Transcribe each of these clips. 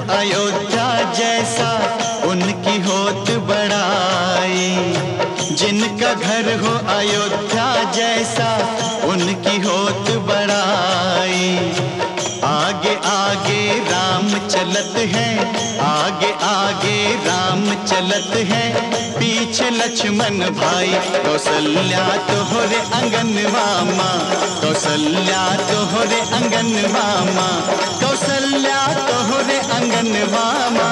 अयोध्या जैसा उनकी होत बड़ाई। जिनका घर हो अयोध्या जैसा उनकी होत बड़ाई। आगे आगे राम चलत है, आगे आगे राम चलत है, पीछे लक्ष्मण भाई। कौशल्या तोहरे अंगनवा माँ, कौशल्या तोहरे अंगनवा माँ, कौशल्या तोहरे अंगनवा माँ।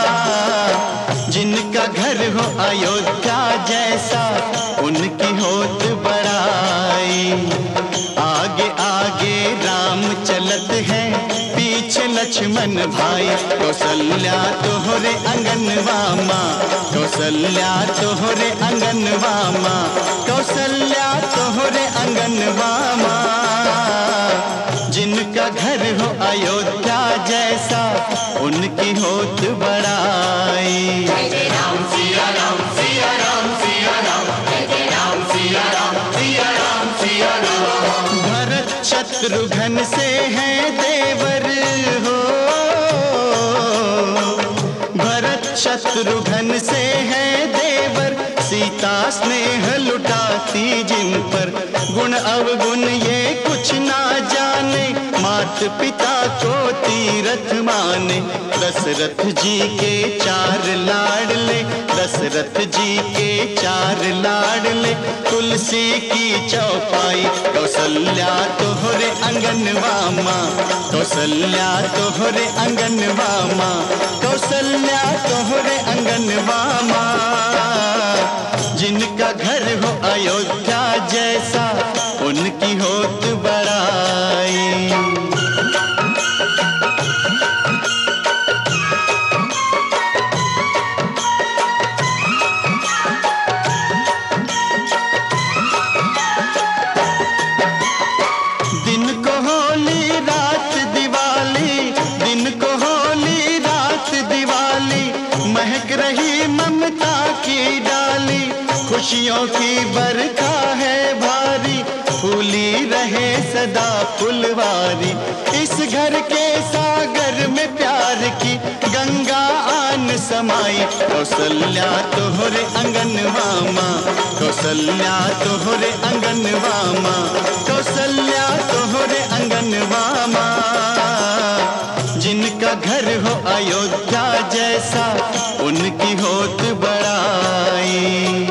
जिनका घर हो अयोध्या जैसा उनकी होत बड़ाई। आगे आगे राम चलत है, पीछे लक्ष्मण भाई। कौशल्या तोहरे अंगनवा माँ, कौशल्या तोहरे अंगनवा माँ, कौशल्या तोहरे अंगनवा माँ। जिनका घर हो अयोध्या जैसा उनकी होत बड़ाई। जय जय राम सिया राम सिया राम सिया राम, जय जय राम सिया राम सिया राम सिया राम। भरत शत्रुघ्न से है देवर हो, भरत शत्रुघ्न से है देवर। सीता स्नेह लुटाती जिन पर, गुण अवगुण ये कुछ ना जाने। मात पिता को तीरथ माने, दशरथ जी के 4 लाडले, दशरथ जी के 4 लाडले। तुलसी की चौपाई। कौशल्या तोहरे अंगनवा माँ, कौशल्या तोहरे अंगनवा माँ, कौशल्या तोहरे अंगनवा माँ। जिनका घर हो अयोध्या जैसा उनकी होत बड़ाई। दिन को होली रात दिवाली, दिन को होली रात दिवाली। महक रही ममता की डाली, खुशियों की बरखा है भारी। फूली रहे सदा फुलवारी, इस घर के सागर में प्यार की गंगा आन समाई। कौशल्या तोहरे अंगनवा माँ, कौशल्या तोहरे अंगनवा माँ, कौशल्या तोहरे अंगनवा माँ। जिनका घर हो अयोध्या जैसा उनकी होत बड़ाई।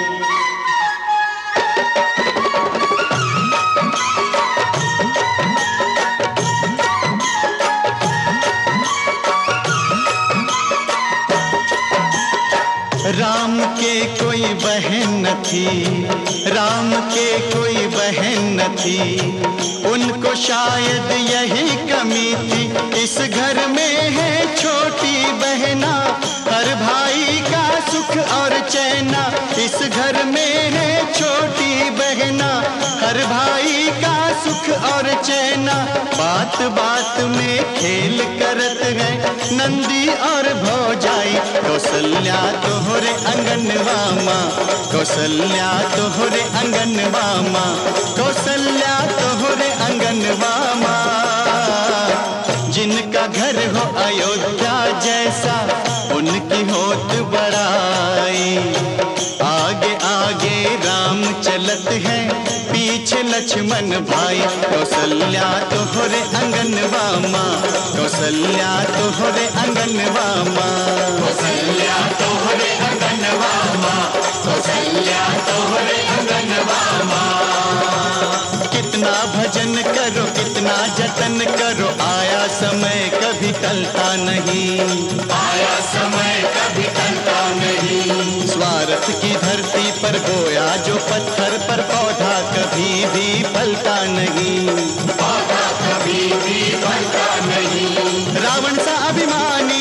राम के कोई बहन न थी, राम के कोई बहन न थी। उनको शायद यही कमी थी, इस घर में है छोटी बहना। हर भाई का सुख और चैना, इस घर में है छोटी बहना। हर भाई का सुख और चैना। बात बात में खेल करत है नंदी और भौजाई। कौशल्या तोहरे अंगनवा माँ, कौशल्या तोहरे अंगनवा माँ, कौशल्या तोहरे अंगनवा माँ। जिनका घर हो अयोध्या जैसा उनकी होत बड़ाई। आगे आगे राम चलत है, पीछे लक्ष्मण भाई। कौशल्या तोहरे अंगनवा माँ, कौशल्या तोहरे अंगनवा माँ, कौशल्या तोहरे अंगनवा माँ, कौशल्या तोहरे अंगनवा माँ। कितना भजन करो कितना जतन करो, आया समय कभी टलता नहीं, आया समय कभी टलता नहीं। स्वार्थ की धरती पर बोया जो पत्थर पर पौधा कभी भी फलता नहीं, पौधा कभी भी फलता नहीं। रावण सा अभिमानी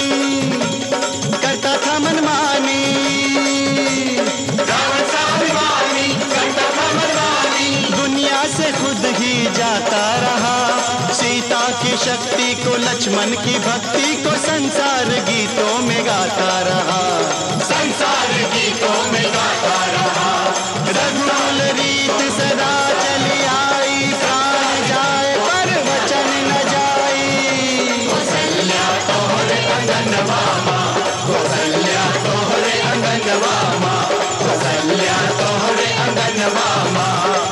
करता था मनमानी, रावण सा अभिमानी करता था मनमानी। दुनिया से खुद ही जाता रहा। सीता की शक्ति को लक्ष्मण की भक्ति को संसार गीतों में गाता रहा, संसार गीतों में गाता रहा। रघुकुल रीत सदा चली आई, प्राण जाए पर वचन न जाई। कौशल्या तोहरे रामा